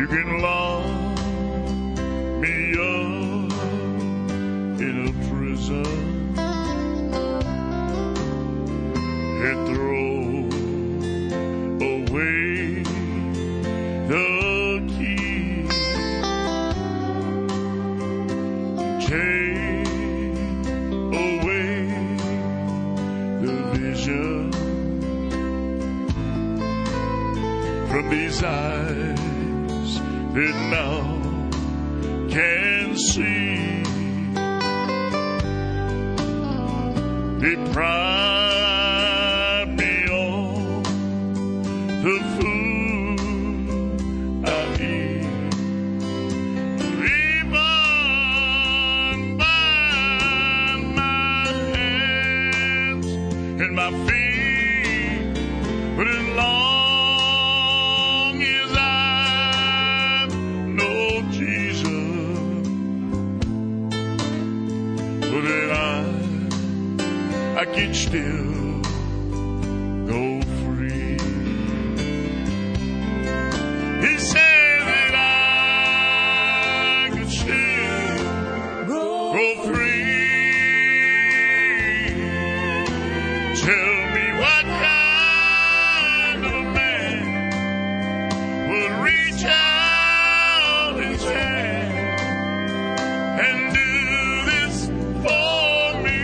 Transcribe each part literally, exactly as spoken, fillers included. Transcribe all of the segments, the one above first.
You can lock me up in a prison and throw away the key. Take away the vision from these eyes that now can see. Deprive me of the food I eat. Even bind my hands and my feet, but as long as I know Jesus, well, then I I can still go free. He said that I could still go, go free. Tell me what kind of a man would reach out his hand and do this for me.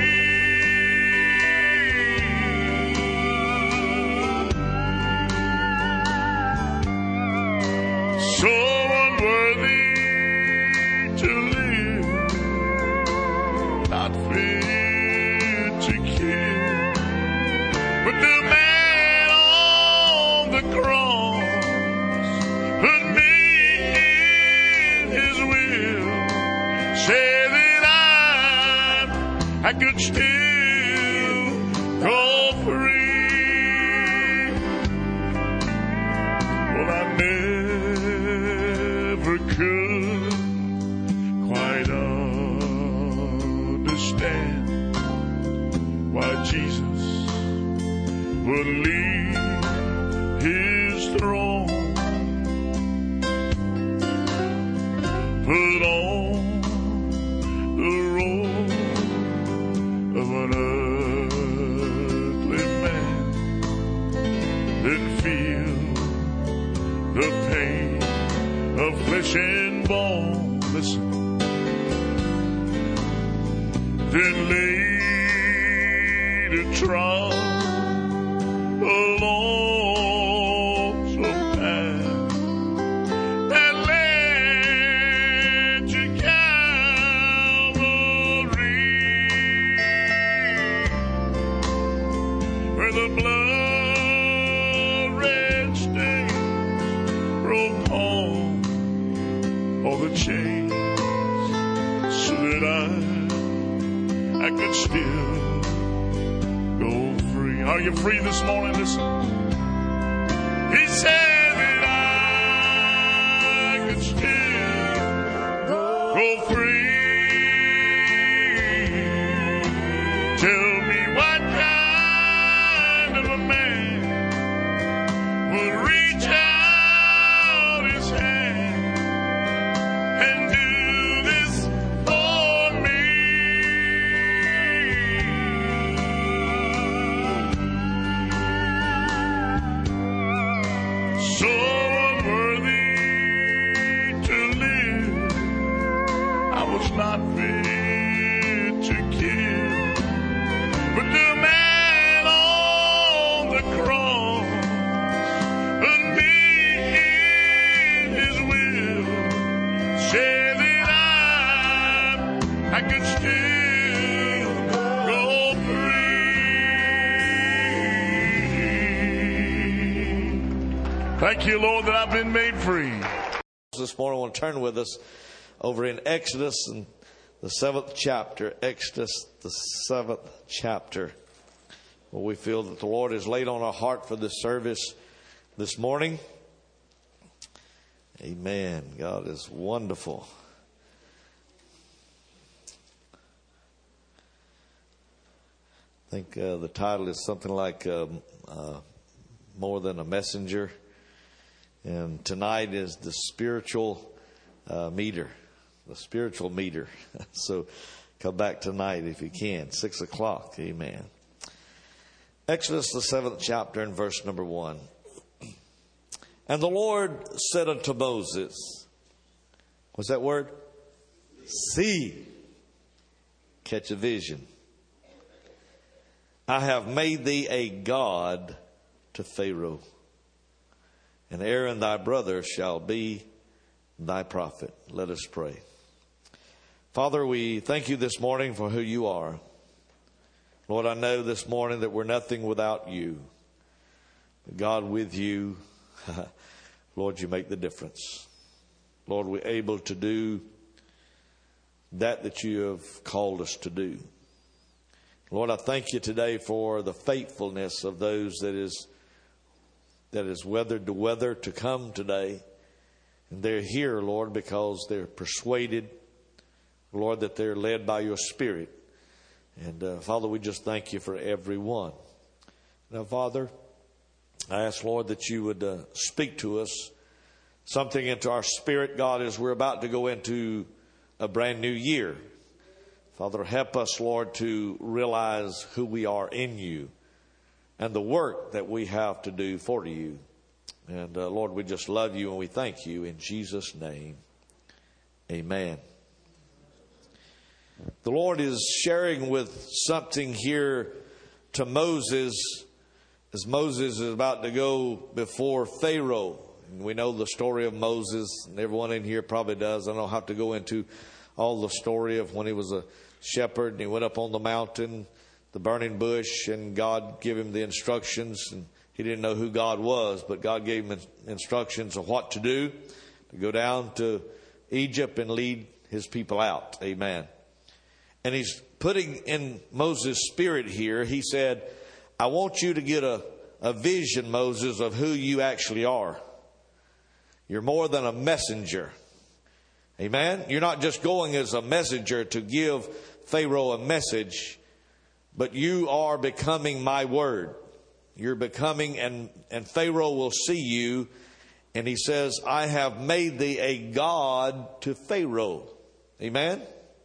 So unworthy to live, not fit to kill, but the man on the cross put me in his will, said that I, I could still go free. Well, I never could quite understand why Jesus would leave his throne, put on the robe of an ugly man, then feel the pain of flesh and bone. Listen. Then later trod along some path that led to Calvary, where the blood red stains broke on all the chains, so that I I could still go free. Are you free this morning? Listen. He said that I could still go free. Tell me what kind of a man would reach out his hand and do this for me. So unworthy to live, I was not fit to kill, but the man on the cross put me in his will, said that I, I could still go free. Thank you, Lord, that I've been made free. This morning I want to turn with us over in Exodus and the seventh chapter. Exodus, the seventh chapter. Where we feel that the Lord has laid on our heart for this service this morning. Amen. God is wonderful. I think uh, the title is something like um, uh, More Than a Messenger. And tonight is the spiritual uh, meter, the spiritual meter. So come back tonight if you can, six o'clock. Amen. Exodus, the seventh chapter, and verse number one. And the Lord said unto Moses, what's that word? See. Catch a vision. I have made thee a god to Pharaoh, and Aaron thy brother shall be thy prophet. Let us pray. Father, we thank you this morning for who you are. Lord, I know this morning that we're nothing without you. But God, with you, Lord, you make the difference. Lord, we're able to do that that you have called us to do. Lord, I thank you today for the faithfulness of those that is that is weathered the weather to come today. And they're here, Lord, because they're persuaded, Lord, that they're led by your Spirit. And uh, Father, we just thank you for everyone. Now, Father, I ask, Lord, that you would uh, speak to us something into our spirit, God, as we're about to go into a brand new year. Father, help us, Lord, to realize who we are in you and the work that we have to do for you. And uh, Lord, we just love you and we thank you in Jesus' name. Amen. The Lord is sharing with something here to Moses as Moses is about to go before Pharaoh. And we know the story of Moses, and everyone in here probably does. I don't have to go into all the story of when he was a shepherd and he went up on the mountain, the burning bush, and God gave him the instructions. And he didn't know who God was, but God gave him instructions of what to do, to go down to Egypt and lead his people out. Amen. And he's putting in Moses' spirit here. He said, I want you to get a, a vision, Moses, of who you actually are. You're more than a messenger. Amen. You're not just going as a messenger to give Pharaoh a message, but you are becoming my word. You're becoming, and, and Pharaoh will see you. And he says, I have made thee a god to Pharaoh. Amen.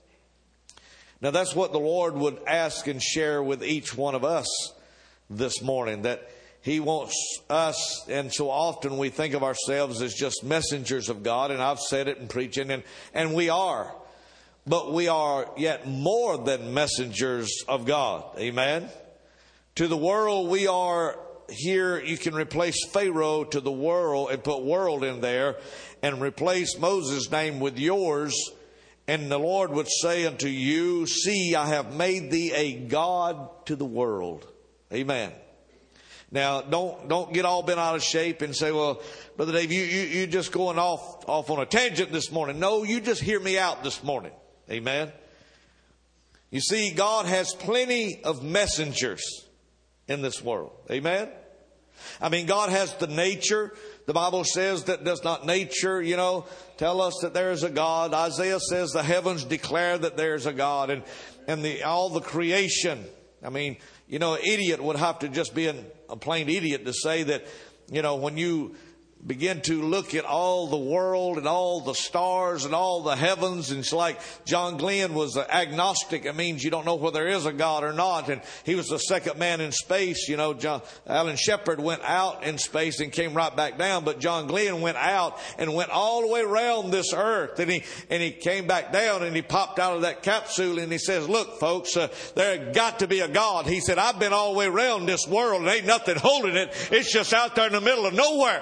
Now that's what the Lord would ask and share with each one of us this morning, that he wants us, and so often we think of ourselves as just messengers of God, and I've said it in preaching, and, and we are. But we are yet more than messengers of God. Amen. To the world, we are here. You can replace Pharaoh to the world and put world in there and replace Moses' name with yours. And the Lord would say unto you, see, I have made thee a god to the world. Amen. Now, don't don't get all bent out of shape and say, well, Brother Dave, you, you, you just going off, off on a tangent this morning. No, you just hear me out this morning. Amen. You see, God has plenty of messengers in this world. Amen. I mean, God has the nature. The Bible says that does not nature, you know, tell us that there is a God. Isaiah says the heavens declare that there is a God, and, and the, all the creation. I mean, you know, an idiot would have to just be an, a plain idiot to say that, you know, when you begin to look at all the world and all the stars and all the heavens, and it's like John Glenn was an agnostic. It means you don't know whether there is a God or not. And he was the second man in space. You know, John, Alan Shepard went out in space and came right back down. But John Glenn went out and went all the way around this earth. And he, and he came back down and he popped out of that capsule and he says, look, folks, uh, there got to be a God. He said, I've been all the way around this world and ain't nothing holding it. It's just out there in the middle of nowhere.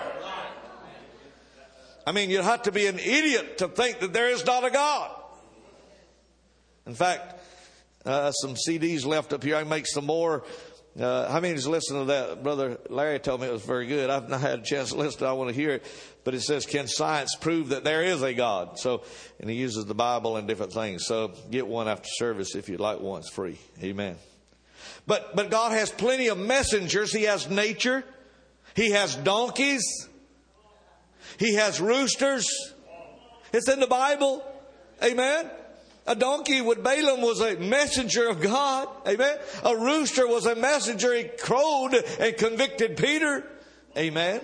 I mean, you'd have to be an idiot to think that there is not a God. In fact, uh, some C Ds left up here. I can make some more. Uh, how many has listened to that? Brother Larry told me it was very good. I've not had a chance to listen to it. I want to hear it. But it says, can science prove that there is a God? So, and he uses the Bible and different things. So get one after service if you'd like one. It's free. Amen. But, but God has plenty of messengers. He has nature. He has donkeys. He has roosters. It's in the Bible. Amen. A donkey with Balaam was a messenger of God. Amen. A rooster was a messenger. He crowed and convicted Peter. Amen.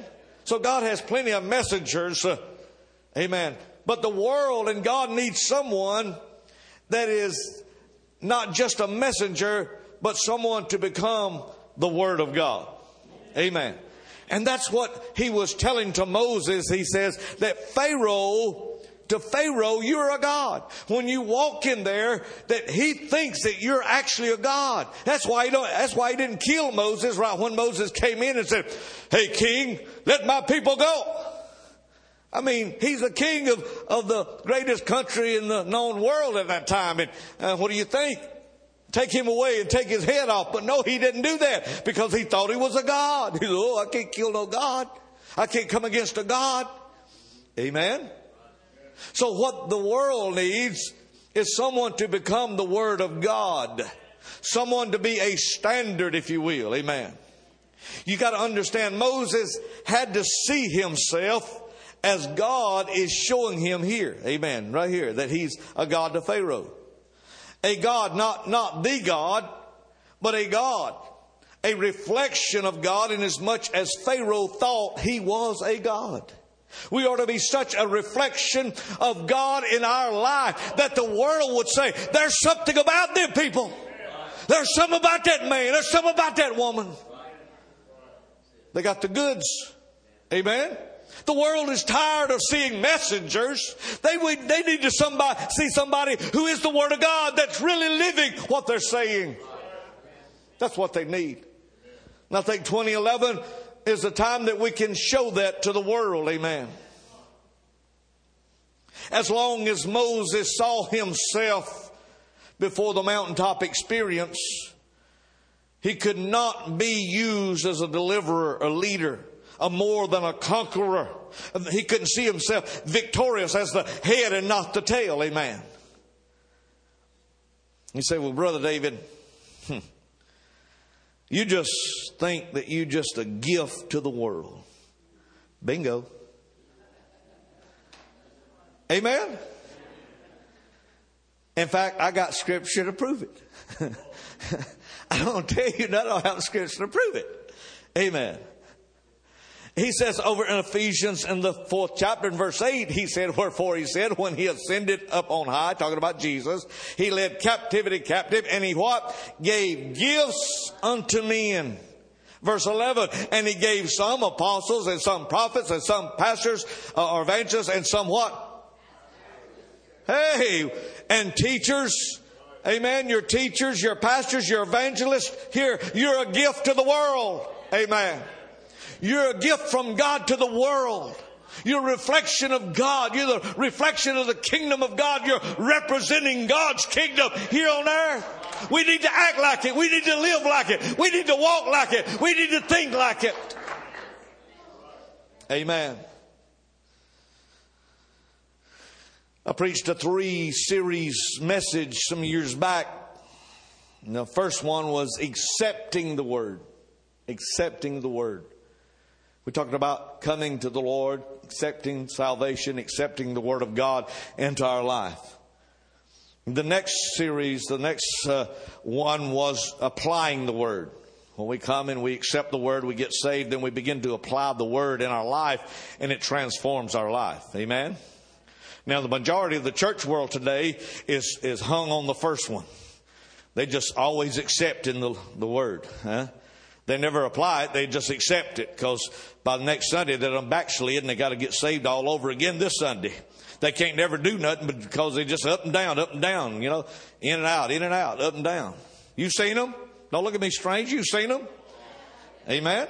So God has plenty of messengers. Uh, amen. But the world and God needs someone that is not just a messenger, but someone to become the Word of God. Amen. And that's what he was telling to Moses. He says that Pharaoh, to Pharaoh, you're a God. When you walk in there, that he thinks that you're actually a God. That's why he don't, that's why he didn't kill Moses right when Moses came in and said, "Hey, king, let my people go." I mean, he's the king of, of the greatest country in the known world at that time. And uh, what do you think? Take him away and take his head off. But no, he didn't do that because he thought he was a God. He said, "Oh, I can't kill no God. I can't come against a God." Amen. So what the world needs is someone to become the Word of God. Someone to be a standard, if you will. Amen. You got to understand, Moses had to see himself as God is showing him here. Amen. Right here, that he's a God to Pharaoh. A God, not, not the God, but a God. A reflection of God in as much as Pharaoh thought he was a God. We ought to be such a reflection of God in our life that the world would say, there's something about them people. There's something about that man. There's something about that woman. They got the goods. Amen. The world is tired of seeing messengers. They would, they need to somebody, see somebody who is the Word of God that's really living what they're saying. That's what they need. And I think twenty eleven is the time that we can show that to the world. Amen. As long as Moses saw himself before the mountaintop experience, he could not be used as a deliverer, a leader, a more than a conqueror. He couldn't see himself victorious as the head and not the tail. Amen. You say, "Well, Brother David, hmm, you just think that you're just a gift to the world." Bingo. Amen. In fact, I got scripture to prove it. I don't tell you that I don't have scripture to prove it. Amen. He says over in Ephesians in the fourth chapter in verse eight, he said, wherefore he said, when he ascended up on high, talking about Jesus, he led captivity captive, and he what? Gave gifts unto men. Verse eleven, and he gave some apostles and some prophets and some pastors uh, or evangelists and some what? Hey, and teachers. Amen. Your teachers, your pastors, your evangelists. Here, you're a gift to the world. Amen. You're a gift from God to the world. You're a reflection of God. You're the reflection of the kingdom of God. You're representing God's kingdom here on earth. We need to act like it. We need to live like it. We need to walk like it. We need to think like it. Amen. I preached a three series message some years back. And the first one was accepting the Word. Accepting the Word. We talked about coming to the Lord, accepting salvation, accepting the Word of God into our life. The next series, the next uh, one was applying the Word. When we come and we accept the Word, we get saved, then we begin to apply the Word in our life, and it transforms our life. Amen? Now, the majority of the church world today is, is hung on the first one. They just always accept in the, the Word. Huh? They never apply it. They just accept it because by the next Sunday they're done backslid and they got to get saved all over again this Sunday. They can't never do nothing because they just up and down, up and down, you know, in and out, in and out, up and down. You seen them? Don't look at me strange. You seen them? Amen.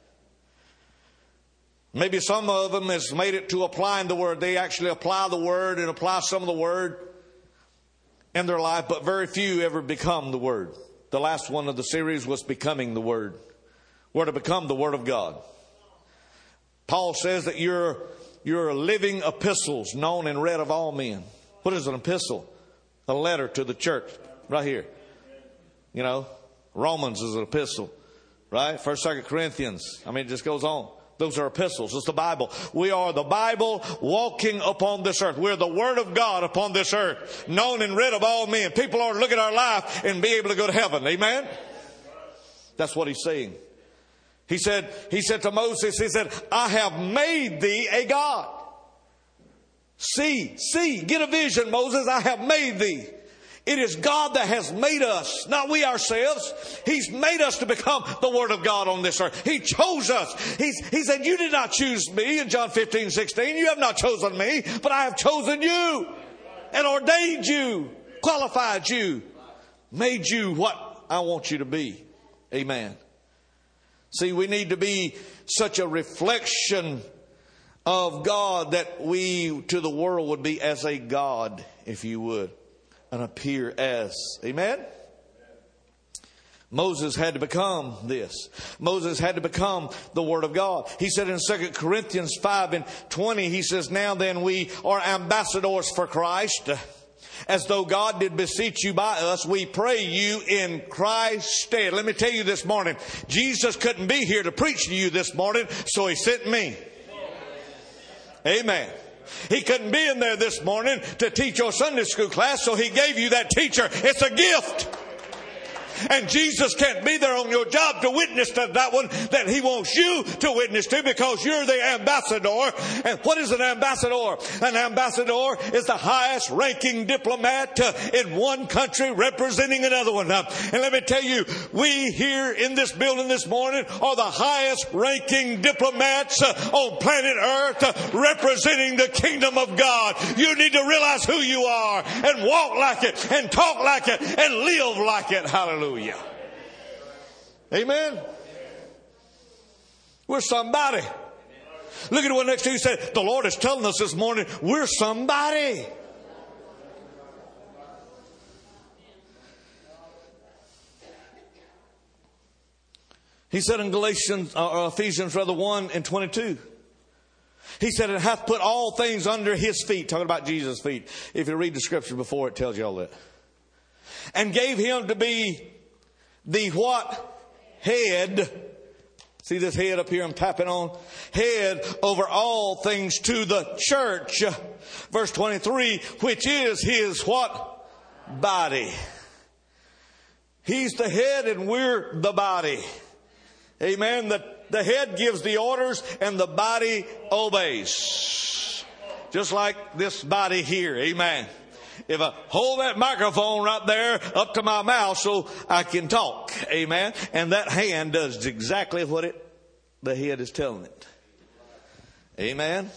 Maybe some of them has made it to applying the Word. They actually apply the Word and apply some of the Word in their life, but very few ever become the Word. The last one of the series was becoming the Word. We're to become the Word of God. Paul says that you're, you're living epistles known and read of all men. What is an epistle? A letter to the church. Right here. You know, Romans is an epistle. Right? First, Second Corinthians. I mean, it just goes on. Those are epistles. It's the Bible. We are the Bible walking upon this earth. We're the Word of God upon this earth. Known and read of all men. People ought to look at our life and be able to go to heaven. Amen? That's what he's saying. He said, he said to Moses, he said, I have made thee a God. See, see, get a vision, Moses. I have made thee. It is God that has made us, not we ourselves. He's made us to become the Word of God on this earth. He chose us. He's, he said, you did not choose me in John fifteen, sixteen. You have not chosen me, but I have chosen you and ordained you, qualified you, made you what I want you to be. Amen. See, we need to be such a reflection of God that we to the world would be as a God, if you would. And appear as. Amen? Moses had to become this. Moses had to become the Word of God. He said in Second Corinthians five and twenty, he says, now then we are ambassadors for Christ, as though God did beseech you by us, we pray you in Christ's stead. Let me tell you this morning, Jesus couldn't be here to preach to you this morning, so He sent me. Amen. He couldn't be in there this morning to teach your Sunday school class, so He gave you that teacher. It's a gift. And Jesus can't be there on your job to witness to that one that He wants you to witness to, because you're the ambassador. And what is an ambassador? An ambassador is the highest ranking diplomat uh, in one country representing another one. Uh, and let me tell you, we here in this building this morning are the highest ranking diplomats uh, on planet Earth uh, representing the kingdom of God. You need to realize who you are and walk like it and talk like it and live like it. Hallelujah. Hallelujah. Amen. We're somebody. Look at the one next to you. Say, the Lord is telling us this morning, we're somebody. He said in Galatians, or Ephesians rather, one and twenty-two. He said, it hath put all things under His feet. Talking about Jesus' feet. If you read the scripture before, it tells you all that. And gave Him to be the what? Head. See this head up here I'm tapping on? Head over all things to the church. Verse twenty-three, which is His what? Body. He's the head and we're the body. Amen. The, the head gives the orders and the body obeys. Just like this body here. Amen. If I hold that microphone right there up to my mouth so I can talk. Amen. And that hand does exactly what it, the head is telling it. Amen.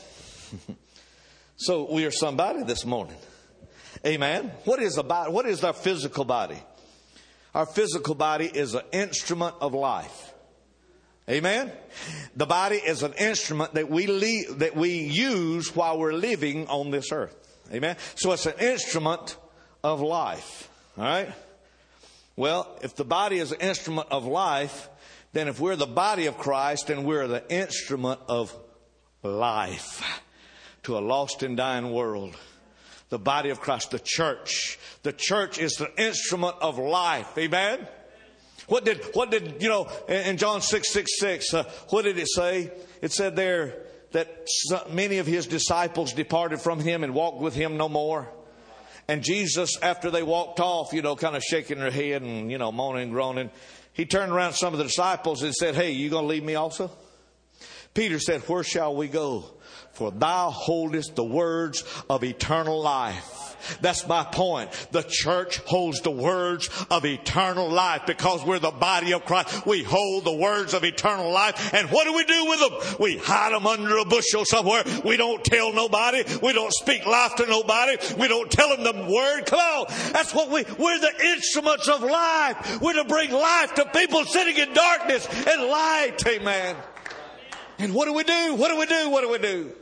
So we are somebody this morning. Amen. What is a body? What is our physical body? Our physical body is an instrument of life. Amen. The body is an instrument that we le- that we use while we're living on this earth. Amen. So it's an instrument of life. All right. Well, if the body is an instrument of life, then if we're the body of Christ, then we're the instrument of life to a lost and dying world. The body of Christ, the church. The church is the instrument of life. Amen. What did, what did, you know, in John six, six, six, uh, what did it say? It said there that many of His disciples departed from Him and walked with Him no more. And Jesus, after they walked off, you know, kind of shaking their head and, you know, moaning and groaning, He turned around to some of the disciples and said, hey, you going to leave me also? Peter said, where shall we go? For Thou holdest the words of eternal life. That's my point. The church holds the words of eternal life because we're the body of Christ. We hold the words of eternal life. And what do we do with them? We hide them under a bushel somewhere. We don't tell nobody. We don't speak life to nobody. We don't tell them the word. Come on. That's what we, we're the instruments of life. We're to bring life to people sitting in darkness and light. Amen. And what do we do? What do we do? What do we do?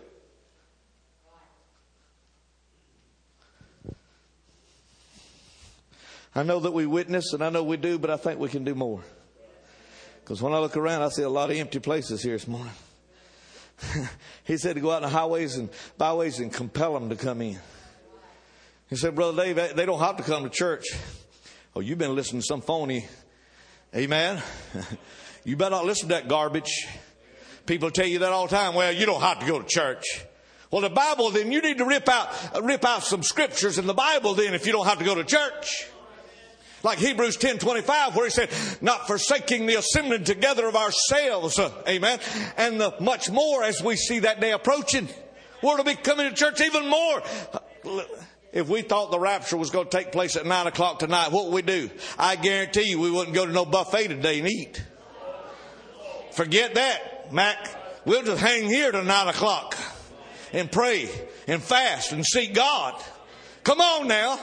I know that we witness, and I know we do, but I think we can do more. Because when I look around, I see a lot of empty places here this morning. He said to go out in the highways and byways and compel them to come in. He said, Brother Dave, they don't have to come to church. Oh, you've been listening to some phony. Amen. You better not listen to that garbage. People tell you that all the time. Well, you don't have to go to church. Well, the Bible, then you need to rip out, rip out some scriptures in the Bible then if you don't have to go to church. Like Hebrews ten twenty-five, where he said, not forsaking the assembling together of ourselves. Uh, amen. And the much more as we see that day approaching. We're to be coming to church even more. If we thought the rapture was going to take place at nine o'clock tonight, what would we do? I guarantee you we wouldn't go to no buffet today and eat. Forget that, Mac. We'll just hang here till nine o'clock and pray and fast and seek God. Come on now.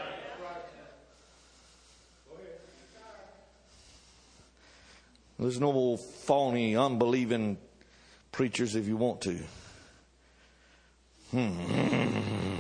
There's no more phony, unbelieving preachers if you want to. Hmm.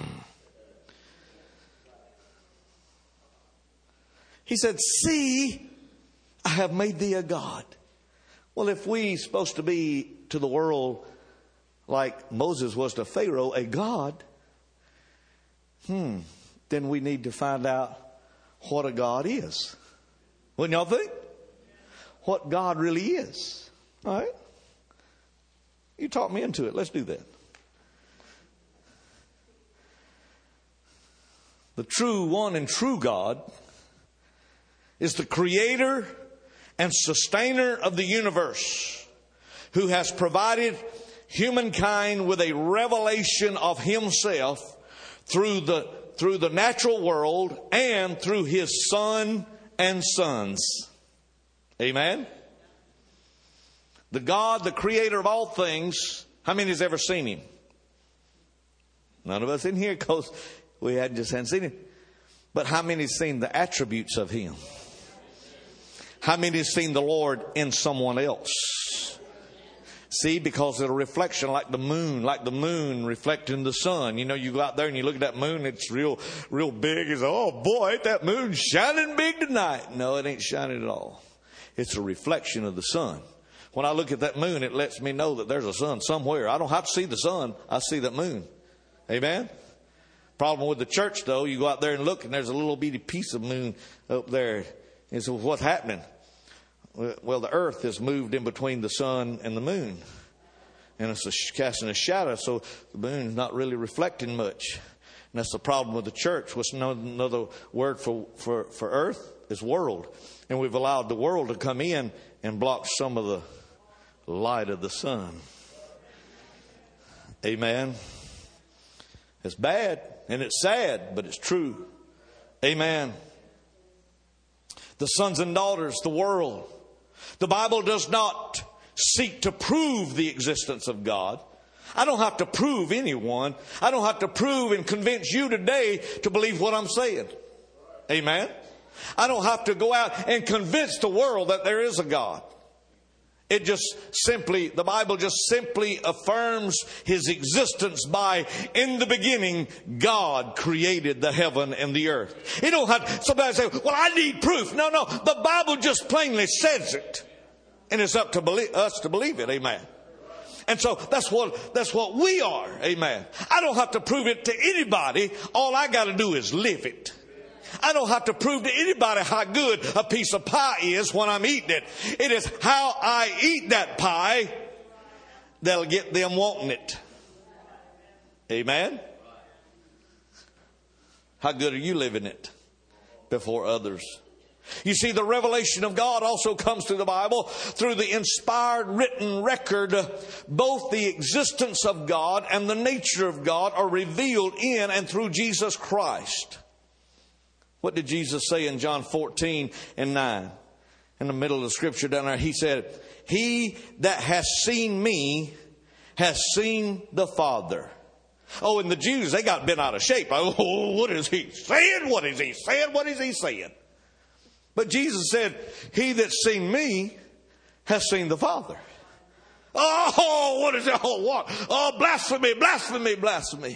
He said, see, I have made thee a God. Well, if we supposed to be to the world like Moses was to Pharaoh, a God, hmm, then we need to find out what a God is. Wouldn't y'all think? What God really is. All right? You talk me into it. Let's do that. The true one and true God is the creator and sustainer of the universe, who has provided humankind with a revelation of himself through the, through the natural world and through his son and sons. Amen? The God, the creator of all things, how many has ever seen him? None of us in here, because we hadn't just hadn't seen him. But how many has seen the attributes of him? How many has seen the Lord in someone else? See, because of a reflection like the moon, like the moon reflecting the sun. You know, you go out there and you look at that moon, it's real, real big. It's, oh boy, ain't that moon shining big tonight? No, it ain't shining at all. It's a reflection of the sun. When I look at that moon, it lets me know that there's a sun somewhere. I don't have to see the sun. I see that moon. Amen? Problem with the church, though, you go out there and look, and there's a little bitty piece of moon up there. And so what's happening? Well, the earth has moved in between the sun and the moon. And it's a, casting a shadow, so the moon's not really reflecting much. And that's the problem with the church. What's another word for, for, for earth? Is world. And we've allowed the world to come in and block some of the light of the sun. Amen. It's bad and it's sad, but it's true. Amen. The sons and daughters, the world. The Bible does not seek to prove the existence of God. I don't have to prove anyone. I don't have to prove and convince you today to believe what I'm saying. Amen. I don't have to go out and convince the world that there is a God. It just simply, the Bible just simply affirms his existence by, in the beginning, God created the heaven and the earth. You don't have somebody say, well, I need proof. No, no. The Bible just plainly says it. And it's up to believe, us to believe it. Amen. And so that's what, that's what we are. Amen. I don't have to prove it to anybody. All I got to do is live it. I don't have to prove to anybody how good a piece of pie is when I'm eating it. It is how I eat that pie that'll get them wanting it. Amen? How good are you living it before others? You see, the revelation of God also comes through the Bible, through the inspired written record. Both the existence of God and the nature of God are revealed in and through Jesus Christ. What did Jesus say in John fourteen and nine? In the middle of the scripture down there, he said, he that has seen me has seen the Father. Oh, and the Jews, they got bent out of shape. Oh, what is he saying? What is he saying? What is he saying? But Jesus said, he that's seen me has seen the Father. Oh, what is it? Oh, what? Oh, blasphemy, blasphemy, blasphemy.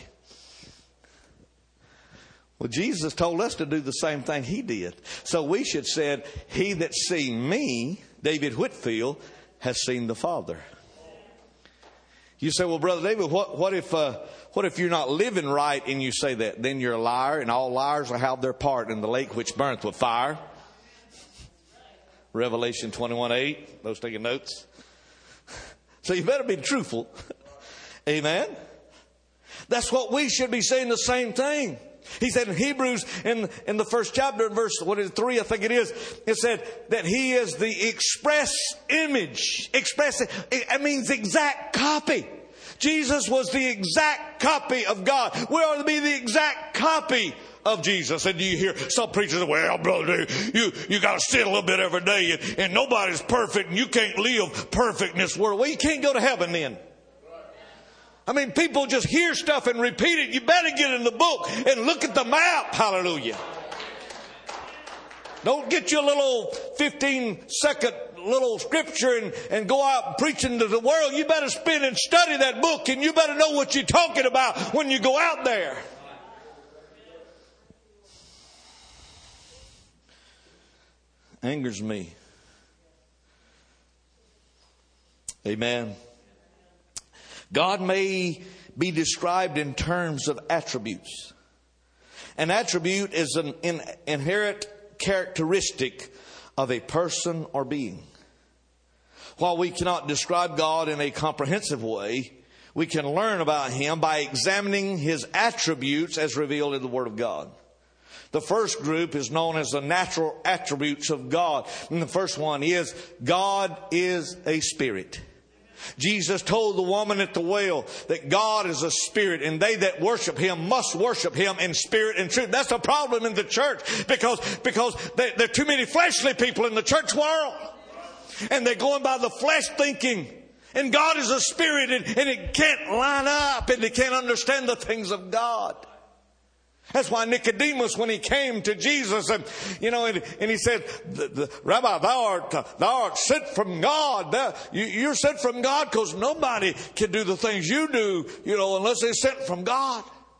Well, Jesus told us to do the same thing he did. So we should have said, he that's seen me, David Whitfield, has seen the Father. You say, well, Brother David, what, what if uh, what if you're not living right and you say that? Then you're a liar, and all liars will have their part in the lake which burneth with fire. Revelation twenty-one eight. Those taking notes. So you better be truthful. Amen. That's what we should be saying, the same thing. He said in Hebrews, in, in the first chapter, in verse what is it, three, I think it is, it said that He is the express image. Express, it means exact copy. Jesus was the exact copy of God. We are to be the exact copy of Jesus. And you hear some preachers say, well, brother, you, you got to sin a little bit every day, and, and nobody's perfect, and you can't live perfect in this world. Well, you can't go to heaven then. I mean, people just hear stuff and repeat it. You better get in the book and look at the map. Hallelujah. Don't get you a little fifteen second little scripture and, and go out preaching to the world. You better spend and study that book, and you better know what you're talking about when you go out there. Angers me. Amen. God may be described in terms of attributes. An attribute is an in, inherent characteristic of a person or being. While we cannot describe God in a comprehensive way, we can learn about Him by examining His attributes as revealed in the Word of God. The first group is known as the natural attributes of God. And the first one is God is a spirit. Jesus told the woman at the well that God is a spirit, and they that worship Him must worship Him in spirit and truth. That's a problem in the church because, because there, there are too many fleshly people in the church world. And they're going by the flesh thinking. And God is a spirit, and, and it can't line up, and they can't understand the things of God. That's why Nicodemus, when he came to Jesus, and you know, and, and he said, the, the, Rabbi, thou art, uh, thou art sent from God. Thou, you, you're sent from God because nobody can do the things you do, you know, unless they're sent from God.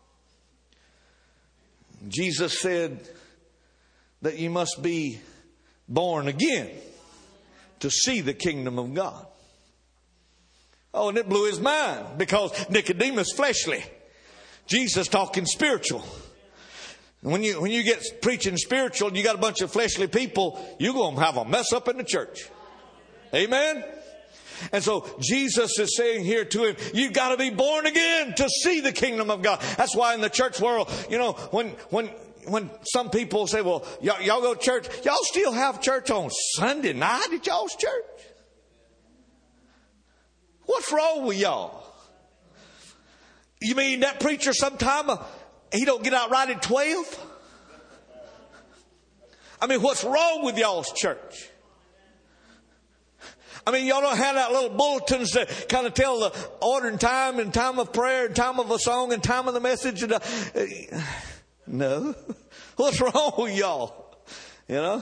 Jesus said that you must be born again to see the kingdom of God. Oh, and it blew his mind because Nicodemus fleshly. Jesus talking spiritual. When you, when you get preaching spiritual and you got a bunch of fleshly people, you're going to have a mess up in the church. Amen? And so Jesus is saying here to him, you've got to be born again to see the kingdom of God. That's why in the church world, you know, when, when, when some people say, well, y'all, y'all go to church, y'all still have church on Sunday night at y'all's church? What's wrong with y'all? You mean that preacher sometime uh, he don't get out right at twelve? I mean, what's wrong with y'all's church? I mean, y'all don't have that little bulletins that kind of tell the order and time and time of prayer and time of a song and time of the message. And, uh, no. What's wrong with y'all? You know?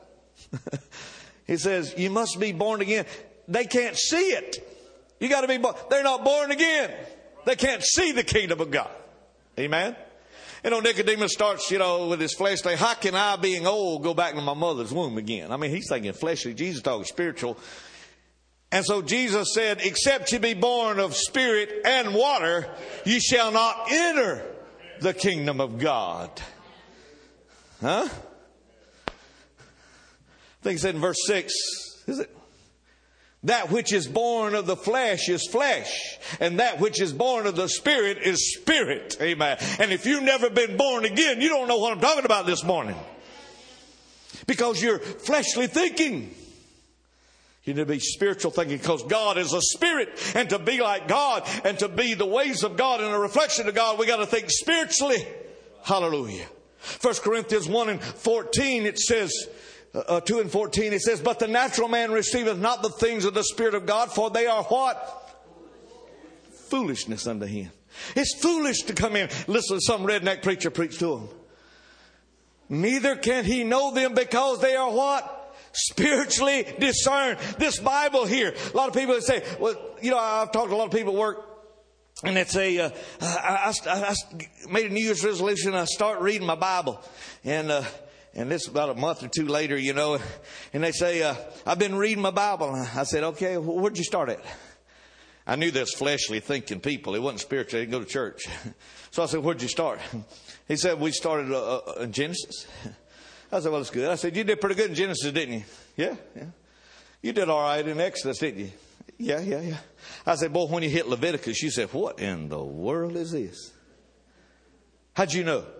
He says, you must be born again. They can't see it. You got to be born. They're not born again. They can't see the kingdom of God. Amen? You know, Nicodemus starts, you know, with his flesh. Say, how can I, being old, go back to my mother's womb again? I mean, he's thinking fleshly. Jesus talking spiritual. And so Jesus said, except you be born of spirit and water, you shall not enter the kingdom of God. Huh? I think it said in verse six, is it? That which is born of the flesh is flesh, and that which is born of the spirit is spirit. Amen. And if you've never been born again, you don't know what I'm talking about this morning. Because you're fleshly thinking. You need to be spiritual thinking because God is a spirit. And to be like God and to be the ways of God and a reflection of God, we got to think spiritually. Hallelujah. First Corinthians one and fourteen, it says, Uh, two and fourteen, it says, but the natural man receiveth not the things of the Spirit of God, for they are what? Foolishness unto him. It's foolish to come in. Listen to some redneck preacher preach to him. Neither can he know them because they are what? Spiritually discerned. This Bible here, a lot of people say, well, you know, I've talked to a lot of people at work, and they say, uh, I, I, I made a New Year's resolution, I start reading my Bible. And, uh, And this about a month or two later, you know, and they say, uh, I've been reading my Bible. And I said, okay, where'd you start at? I knew this fleshly thinking people. It wasn't spiritual. They didn't go to church. So I said, where'd you start? He said, we started uh, uh, in Genesis. I said, well, that's good. I said, you did pretty good in Genesis, didn't you? Yeah, yeah. You did all right in Exodus, didn't you? Yeah, yeah, yeah. I said, boy, when you hit Leviticus, you said, what in the world is this? How'd you know?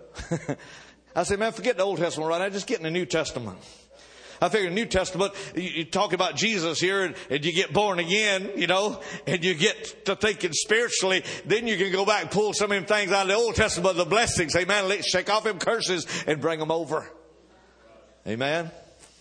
I said, man, forget the Old Testament right now. Just get in the New Testament. I figure New Testament, you, you talk about Jesus here and, and you get born again, you know, and you get to thinking spiritually. Then you can go back and pull some of them things out of the Old Testament, the blessings. Amen. Let's shake off them curses and bring them over. Amen.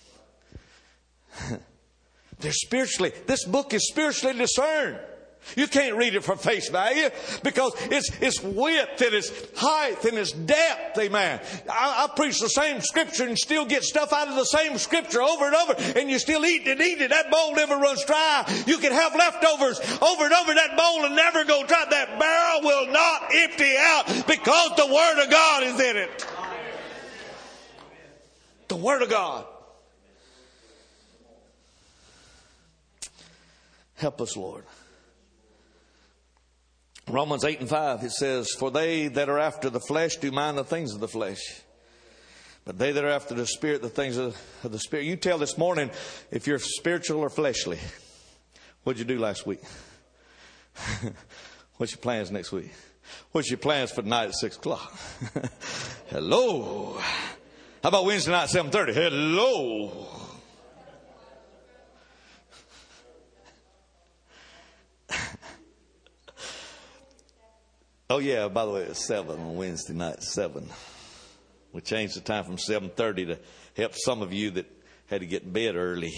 They're spiritually, this book is spiritually discerned. You can't read it for face value because it's it's width and it's height and it's depth. Amen. I, I preach the same scripture and still get stuff out of the same scripture over and over, and you still eat and eat it. That bowl never runs dry. You can have leftovers over and over that bowl and never go dry. That barrel will not empty out because the Word of God is in it. The Word of God. Help us, Lord. Romans eight and five, it says, for they that are after the flesh do mind the things of the flesh. But they that are after the Spirit, the things of, of the Spirit. You tell this morning if you're spiritual or fleshly. What'd you do last week? What's your plans next week? What's your plans for tonight at six o'clock? Hello. How about Wednesday night at seven thirty? Hello. Oh, yeah, by the way, it's seven on Wednesday night, seven. We changed the time from seven thirty to help some of you that had to get in bed early.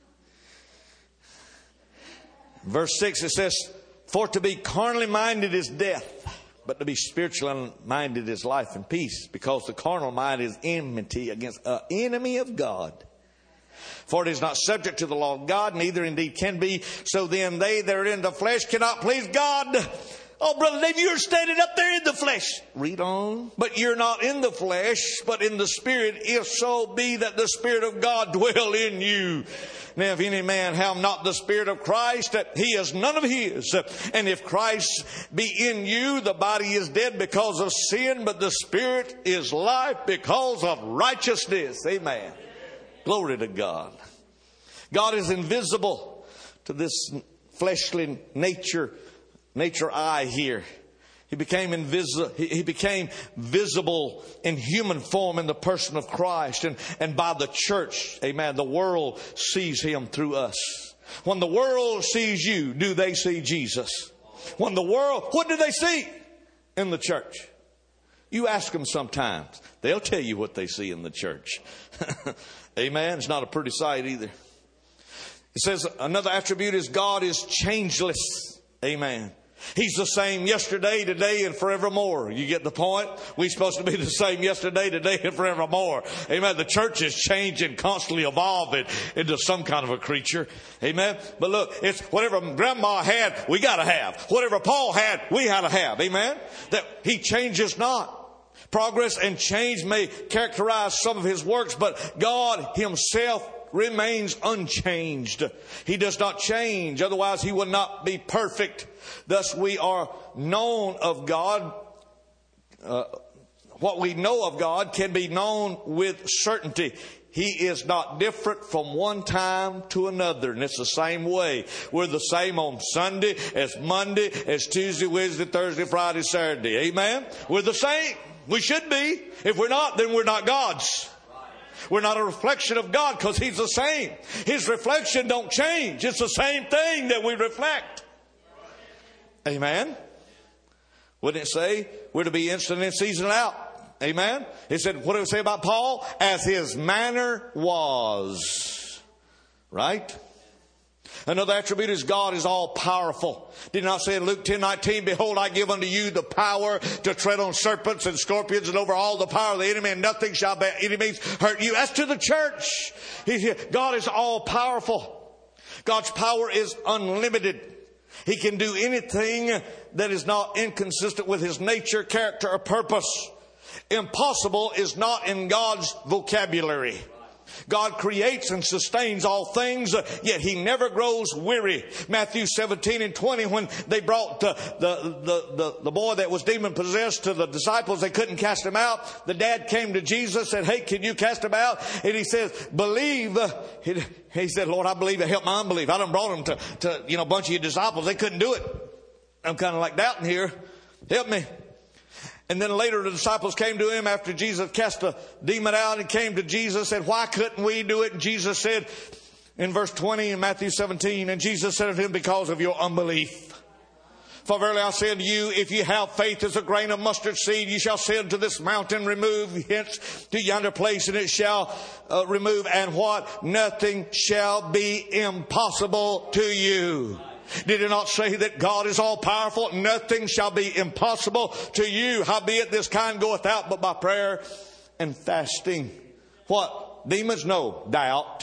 Verse six, it says, for to be carnally minded is death, but to be spiritually minded is life and peace, because the carnal mind is enmity against an enemy of God. For it is not subject to the law of God, neither indeed can be. So then they that are in the flesh cannot please God. Oh, Brother Dave, you're standing up there in the flesh. Read on. But you're not in the flesh, but in the Spirit, if so be that the Spirit of God dwell in you. Now, if any man have not the Spirit of Christ, he is none of his. And if Christ be in you, the body is dead because of sin, but the Spirit is life because of righteousness. Amen. Glory to God. God is invisible to this fleshly nature Nature eye here. He became invisible. He became visible in human form in the person of Christ, and, and by the church. Amen. The world sees Him through us. When the world sees you, do they see Jesus? When the world, what do they see in the church? You ask them sometimes. They'll tell you what they see in the church. Amen. It's not a pretty sight either. It says another attribute is God is changeless. Amen. He's the same yesterday, today, and forevermore. You get the point? We're supposed to be the same yesterday, today, and forevermore. Amen. The church is changing, constantly evolving into some kind of a creature. Amen. But look, it's whatever Grandma had, we got to have. Whatever Paul had, we had to have. Amen. That He changes not. Progress and change may characterize some of His works, but God Himself remains unchanged. He does not change. Otherwise, He would not be perfect. Thus, we are known of God. Uh, what we know of God can be known with certainty. He is not different from one time to another. And it's the same way. We're the same on Sunday as Monday, as Tuesday, Wednesday, Thursday, Friday, Saturday. Amen? We're the same. We should be. If we're not, then we're not God's. We're not a reflection of God because He's the same. His reflection don't change. It's the same thing that we reflect. Amen. Wouldn't it say we're to be instant in, season out? Amen. It said, what did it say about Paul? As his manner was. Right? Another attribute is God is all powerful. Did not say in Luke ten nineteen, behold, I give unto you the power to tread on serpents and scorpions and over all the power of the enemy, and nothing shall by any means hurt you. That's to the church. God is all powerful. God's power is unlimited. He can do anything that is not inconsistent with His nature, character, or purpose. Impossible is not in God's vocabulary. God creates and sustains all things, yet He never grows weary. Matthew seventeen and twenty, when they brought the, the, the, the, the boy that was demon possessed to the disciples, they couldn't cast him out. The dad came to Jesus and said, hey, can you cast him out? And He says, believe. He, he said, Lord, I believe. Help my unbelief. I done brought him to, to you know, a bunch of your disciples. They couldn't do it. I'm kind of like doubting here. Help me. And then later the disciples came to him after Jesus cast a demon out and came to Jesus and said, why couldn't we do it? And Jesus said in verse twenty in Matthew seventeen, and Jesus said unto him, because of your unbelief. For verily I say unto you, if you have faith as a grain of mustard seed, you shall say unto this mountain, remove hence to yonder place, and it shall uh, remove. And what? Nothing shall be impossible to you. Did it not say that God is all powerful? Nothing shall be impossible to you. Howbeit this kind goeth out but by prayer and fasting. What? Demons? No. Doubt.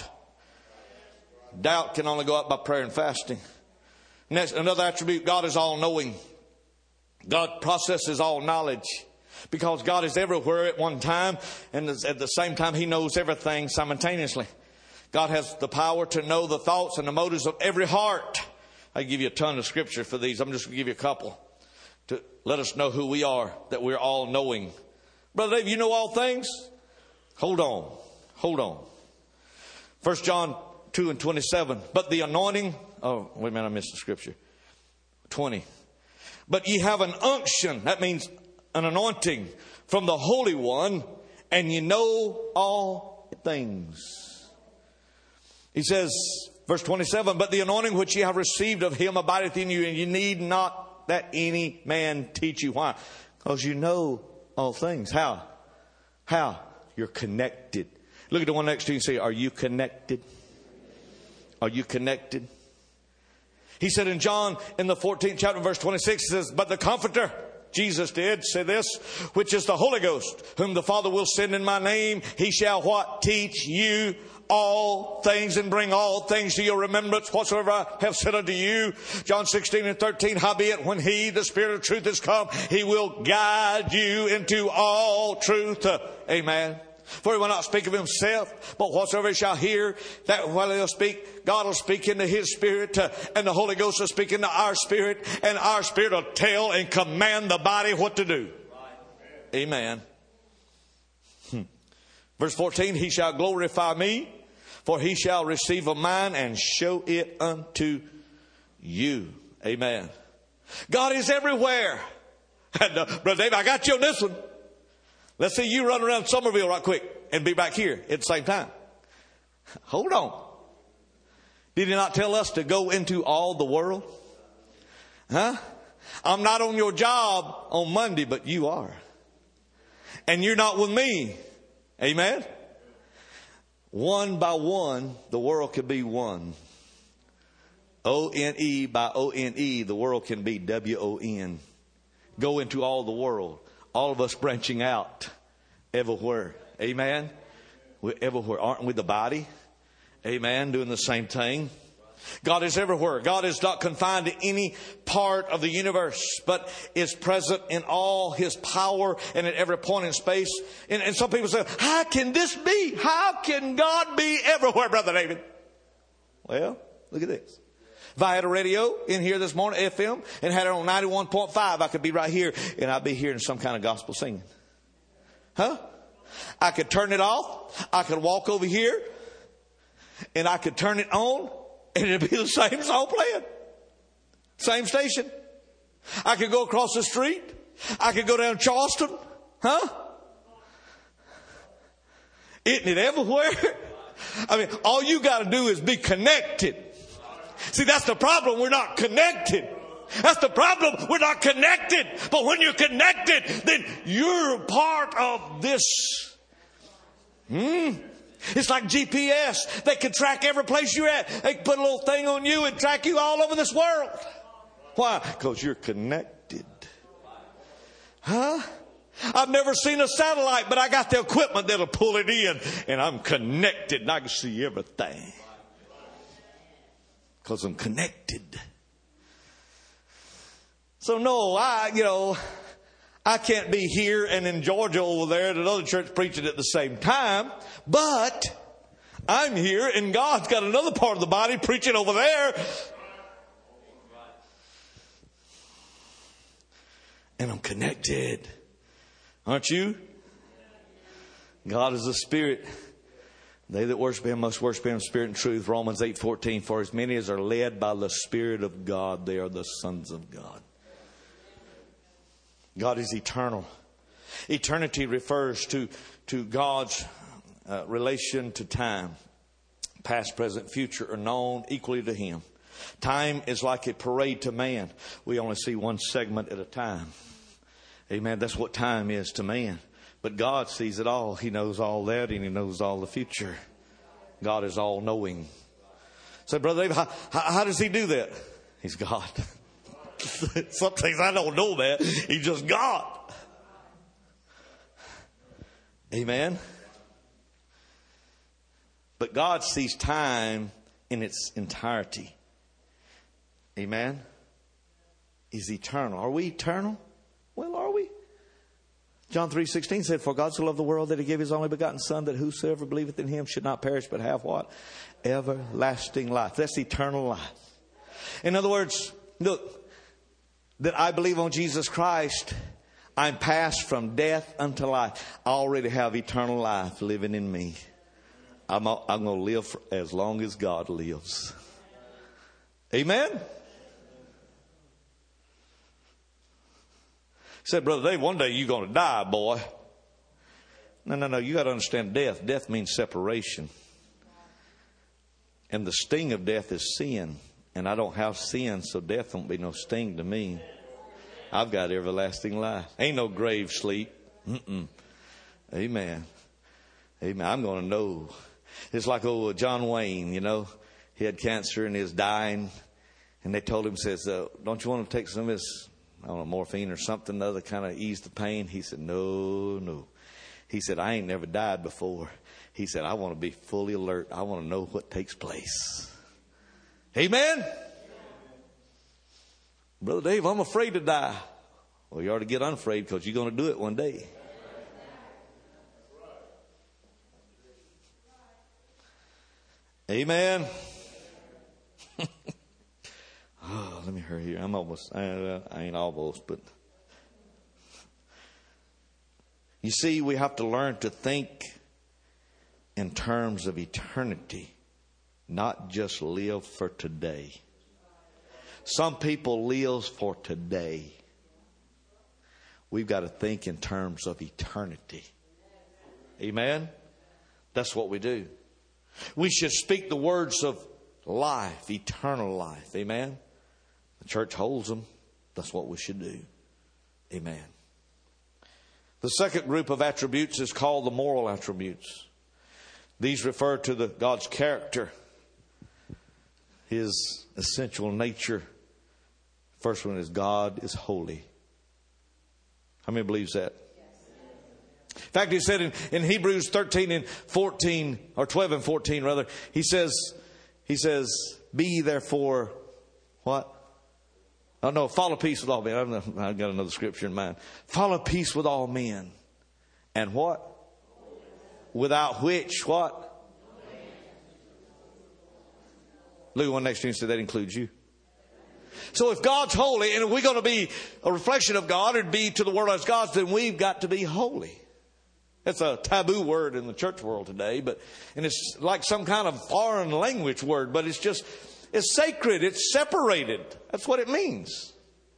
Doubt can only go out by prayer and fasting. Next, another attribute, God is all knowing. God possesses all knowledge. Because God is everywhere at one time, and at the same time He knows everything simultaneously. God has the power to know the thoughts and the motives of every heart. I give you a ton of scripture for these. I'm just going to give you a couple to let us know who we are, that we're all knowing. Brother Dave, you know all things? Hold on. Hold on. First John two and twenty-seven. But the anointing... Oh, wait a minute, I missed the scripture. twenty. But ye have an unction. That means an anointing from the Holy One, and you know all things. He says, verse twenty-seven, but the anointing which ye have received of Him abideth in you, and you need not that any man teach you. Why? Because you know all things. How? How? You're connected. Look at the one next to you and say, are you connected? Are you connected? He said in John, in the fourteenth chapter, verse twenty-six, he says, but the Comforter, Jesus did say this, which is the Holy Ghost, whom the Father will send in my name, He shall what? Teach you all things and bring all things to your remembrance whatsoever I have said unto you. John sixteen and thirteen, howbeit when He, the Spirit of truth, is come, He will guide you into all truth. Uh, amen. For He will not speak of Himself, but whatsoever He shall hear, that while He'll speak, God will speak into His spirit, uh, and the Holy Ghost will speak into our spirit, and our spirit will tell and command the body what to do. Right. Amen. Hmm. Verse fourteen, He shall glorify me, for He shall receive of mine and show it unto you. Amen. God is everywhere. And, uh, Brother Dave, I got you on this one. Let's see you run around Somerville right quick and be back here at the same time. Hold on. Did He not tell us to go into all the world? Huh? I'm not on your job on Monday, but you are. And you're not with me. Amen? One by one, the world could be one. O N E by O N E, the world can be W O N. Go into all the world. All of us branching out everywhere. Amen. We're everywhere. Aren't we the body? Amen. Doing the same thing. God is everywhere. God is not confined to any part of the universe, but is present in all His power and at every point in space. And, and some people say, how can this be? How can God be everywhere, Brother David? Well, look at this. If I had a radio in here this morning, F M, and had it on ninety-one point five, I could be right here and I'd be hearing some kind of gospel singing. Huh? I could turn it off. I could walk over here and I could turn it on and it'd be the same song playing. Same station. I could go across the street. I could go down Charleston. Huh? Isn't it everywhere? I mean, all you got to do is be connected. See, that's the problem. We're not connected. That's the problem. We're not connected. But when you're connected, then you're part of this. Hmm? It's like G P S. They can track every place you're at. They can put a little thing on you and track you all over this world. Why? Because you're connected. Huh? I've never seen a satellite, but I got the equipment that'll pull it in. And I'm connected and I can see everything. Because I'm connected. So no, I, you know, I can't be here and in Georgia over there at another church preaching at the same time. But I'm here and God's got another part of the body preaching over there. And I'm connected. Aren't you? God is a spirit. They that worship Him must worship Him in spirit and truth. Romans eight fourteen. For as many as are led by the Spirit of God, they are the sons of God. God is eternal. Eternity refers to, to God's uh, relation to time. Past, present, future are known equally to Him. Time is like a parade to man. We only see one segment at a time. Amen. That's what time is to man. But God sees it all. He knows all that, and He knows all the future. God is all knowing. So, Brother David, how, how, how does He do that? He's God. Some things I don't know that. He's just God. Amen. But God sees time in its entirety. Amen. He's eternal. Are we eternal? Well, are we? John three sixteen said, "For God so loved the world that He gave His only begotten Son, that whosoever believeth in Him should not perish but have" what? Everlasting life. That's eternal life. In other words, look, that I believe on Jesus Christ, I'm passed from death unto life. I already have eternal life living in me. I'm, I'm going to live for as long as God lives. Amen? Said, Brother Dave, one day you're going to die, boy. No, no, no. You got to understand death. Death means separation. And the sting of death is sin. And I don't have sin, so death won't be no sting to me. I've got everlasting life. Ain't no grave sleep. Mm-mm. Amen. Amen. I'm going to know. It's like old John Wayne, you know. He had cancer and he was dying. And they told him, says, uh, don't you want to take some of this, I don't know, morphine or something, other kind of ease the pain? He said, no, no. He said, I ain't never died before. He said, I want to be fully alert. I want to know what takes place. Amen? Brother Dave, I'm afraid to die. Well, you ought to get unafraid, because you're going to do it one day. Amen. Oh, let me hurry here. I'm almost, I, I ain't almost, but you see, we have to learn to think in terms of eternity, not just live for today. Some people live for today. We've got to think in terms of eternity. Amen? That's what we do. We should speak the words of life, eternal life. Amen? The church holds them. That's what we should do. Amen. The second group of attributes is called the moral attributes. These refer to the God's character, His essential nature. First one is God is holy. How many believes that? In fact, he said in, in Hebrews thirteen and fourteen, or twelve and fourteen rather, he says, he says, be ye therefore, what? Oh no, follow peace with all men. I don't know, I've got another scripture in mind. Follow peace with all men. And what? Without which, what? Look at one next to you and say, that includes you. So if God's holy, and if we're going to be a reflection of God and be to the world as God's, then we've got to be holy. That's a taboo word in the church world today, but and it's like some kind of foreign language word, but it's just, it's sacred, it's separated. That's what it means.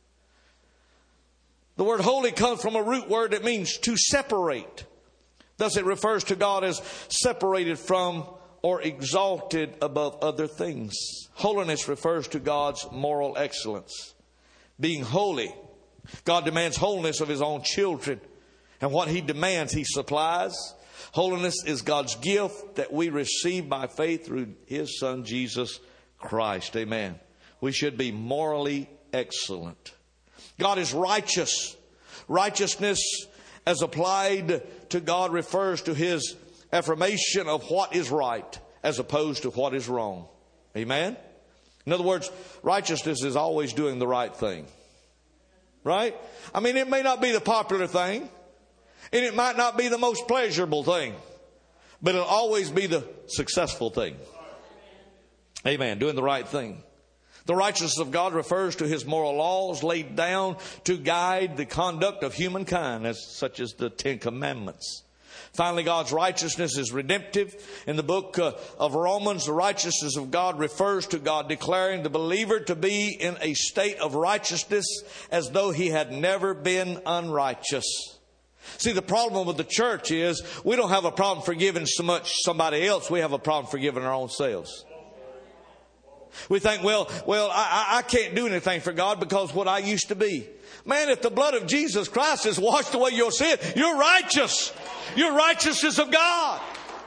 The word holy comes from a root word that means to separate. Thus it refers to God as separated from or exalted above other things. Holiness refers to God's moral excellence. Being holy, God demands holiness of His own children. And what He demands, He supplies. Holiness is God's gift that we receive by faith through His Son, Jesus Christ. Amen. We should be morally excellent. God is righteous. Righteousness as applied to God refers to His affirmation of what is right as opposed to what is wrong. Amen? In other words, righteousness is always doing the right thing. Right? I mean, it may not be the popular thing, and it might not be the most pleasurable thing, but it'll always be the successful thing. Amen. Doing the right thing. The righteousness of God refers to His moral laws laid down to guide the conduct of humankind, as such as the Ten Commandments. Finally, God's righteousness is redemptive. In the book uh, of Romans, the righteousness of God refers to God declaring the believer to be in a state of righteousness as though he had never been unrighteous. See, the problem with the church is we don't have a problem forgiving so much somebody else. We have a problem forgiving our own selves. We think, well, well, I, I can't do anything for God because what I used to be. Man, if the blood of Jesus Christ has washed away your sin, you're righteous. You're righteousness of God.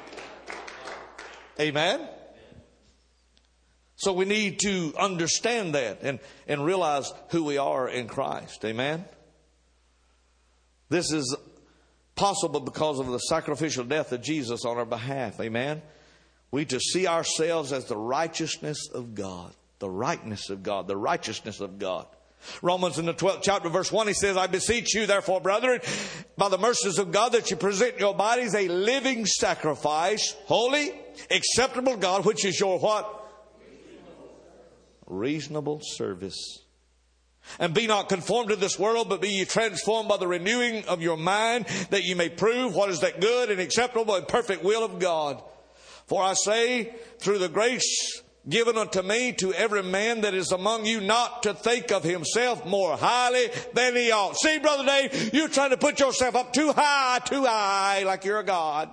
Amen. So we need to understand that and, and realize who we are in Christ. Amen. This is possible because of the sacrificial death of Jesus on our behalf. Amen. We to see ourselves as the righteousness of God. The rightness of God. The righteousness of God. Romans in the twelfth chapter verse one, he says, I beseech you therefore, brethren, by the mercies of God, that you present your bodies a living sacrifice, holy, acceptable to God, which is your what? Reasonable service. And be not conformed to this world, but be ye transformed by the renewing of your mind, that you may prove what is that good and acceptable and perfect will of God. For I say, through the grace given unto me, to every man that is among you, not to think of himself more highly than he ought. See, Brother Dave, you're trying to put yourself up too high, too high, like you're a God.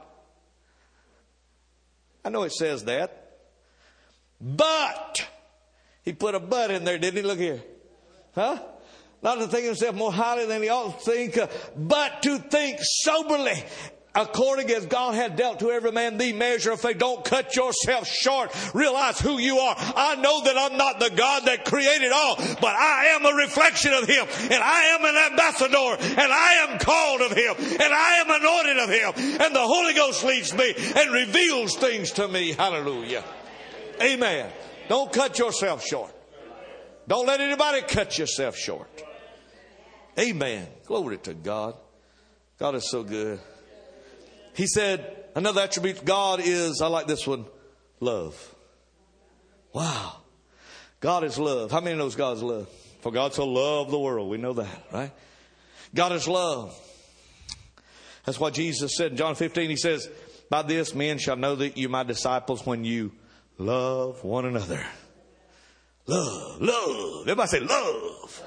I know it says that. But, he put a but in there, didn't he? Look here. Huh? Not to think of himself more highly than he ought to think, uh, but to think soberly, according as God hath dealt to every man the measure of faith. Don't cut yourself short. Realize who you are. I know that I'm not the God that created all, but I am a reflection of Him, and I am an ambassador, and I am called of Him, and I am anointed of Him, and the Holy Ghost leads me and reveals things to me. Hallelujah. Amen. Don't cut yourself short. Don't let anybody cut yourself short. Amen. Glory to God. God is so good. He said, another attribute of God is, I like this one, love. Wow. God is love. How many knows God is love? For God so loved the world. We know that, right? God is love. That's what Jesus said in John fifteen. He says, by this men shall know that you my disciples, when you love one another. Love, love. Everybody say love.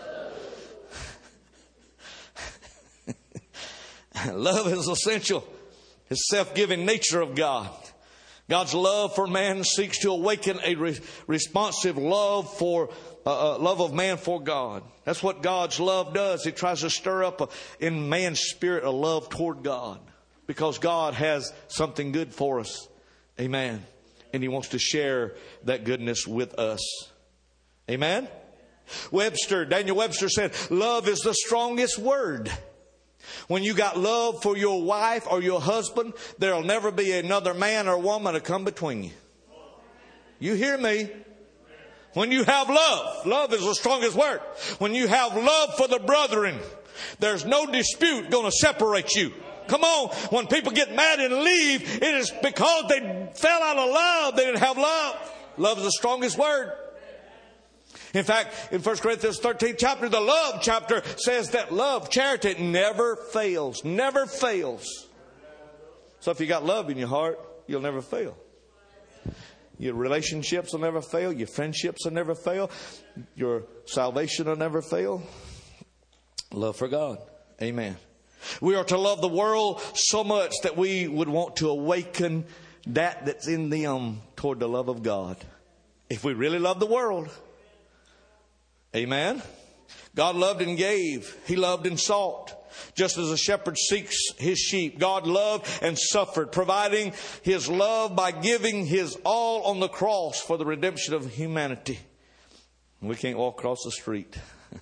Love is essential. The self-giving nature of God. God's love for man seeks to awaken a re- responsive love for uh, uh, love of man for God. That's what God's love does. It tries to stir up a, in man's spirit a love toward God, because God has something good for us. Amen. And He wants to share that goodness with us. Amen. Webster, Daniel Webster said, love is the strongest word. When you got love for your wife or your husband, there'll never be another man or woman to come between you. You hear me? When you have love, love is the strongest word. When you have love for the brethren, there's no dispute going to separate you. Come on. When people get mad and leave, it is because they fell out of love. They didn't have love. Love is the strongest word. In fact, in First Corinthians thirteenth chapter, the love chapter says that love, charity, never fails. Never fails. So if you got love in your heart, you'll never fail. Your relationships will never fail. Your friendships will never fail. Your salvation will never fail. Love for God. Amen. We are to love the world so much that we would want to awaken that that's in them toward the love of God. If we really love the world. Amen. God loved and gave. He loved and sought. Just as a shepherd seeks his sheep, God loved and suffered, providing His love by giving His all on the cross for the redemption of humanity. We can't walk across the street.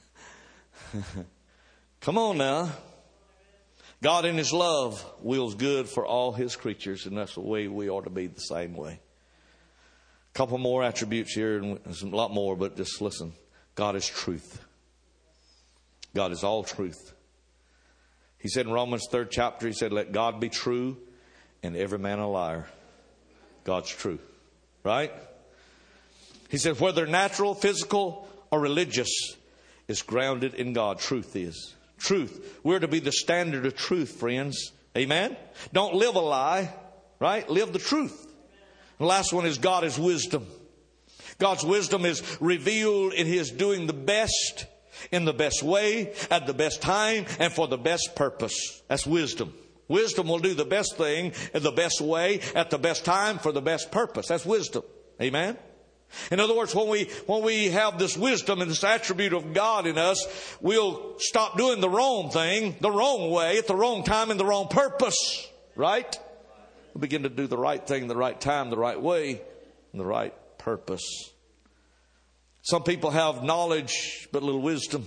Come on now. God in His love wills good for all His creatures, and that's the way we ought to be, the same way. A couple more attributes here, and there's a lot more, but just listen. God is truth. God is all truth. He said in Romans third chapter, He said, let God be true and every man a liar. God's true. Right? He said, whether natural, physical, or religious, is grounded in God. Truth is. Truth. We're to be the standard of truth, friends. Amen? Don't live a lie. Right? Live the truth. The last one is God is wisdom. God's wisdom is revealed in His doing the best in the best way, at the best time, and for the best purpose. That's wisdom. Wisdom will do the best thing in the best way, at the best time, for the best purpose. That's wisdom. Amen? In other words, when we when we have this wisdom and this attribute of God in us, we'll stop doing the wrong thing, the wrong way, at the wrong time, and the wrong purpose. Right? We'll begin to do the right thing, the right time, the right way, and the right purpose. Some people have knowledge but little wisdom.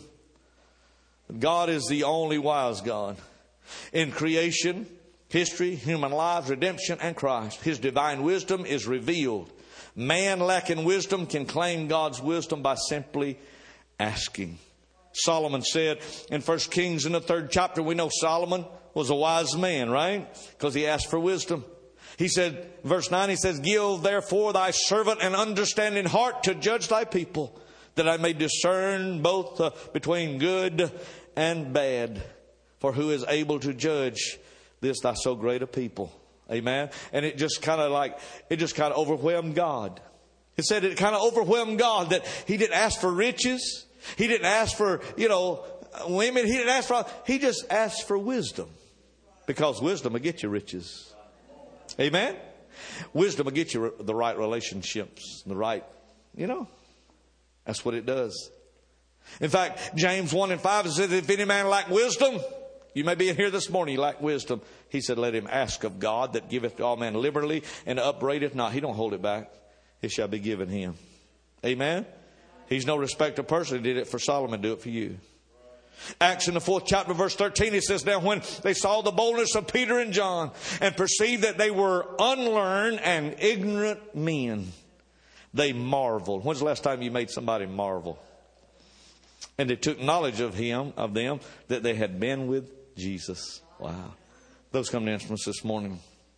God is the only wise God. In creation, history, human lives, redemption, and Christ, His divine wisdom is revealed. Man lacking wisdom can claim God's wisdom by simply asking. Solomon said in First Kings in the third chapter, we know Solomon was a wise man, right? Because he asked for wisdom. He said, verse nine, he says, give therefore thy servant an understanding heart to judge thy people, that I may discern both uh, between good and bad. For who is able to judge this thy so great a people? Amen. And it just kind of like, it just kind of overwhelmed God. It said it kind of overwhelmed God that He didn't ask for riches. He didn't ask for, you know, women. He didn't ask for, He just asked for wisdom. Because wisdom will get you riches. Amen. Wisdom will get you the right relationships, the right, you know, that's what it does. In fact, James one and five says, if any man lack wisdom, you may be in here this morning, you lack wisdom. He said, let him ask of God that giveth to all men liberally and upbraideth not. He don't hold it back. It shall be given him. Amen. He's no respecter of person. He did it for Solomon. Do it for you. Acts in the fourth chapter, verse thirteen, it says, now when they saw the boldness of Peter and John and perceived that they were unlearned and ignorant men, they marveled. When's the last time you made somebody marvel? And they took knowledge of him, of them, that they had been with Jesus. Wow. Those come to instruments this morning.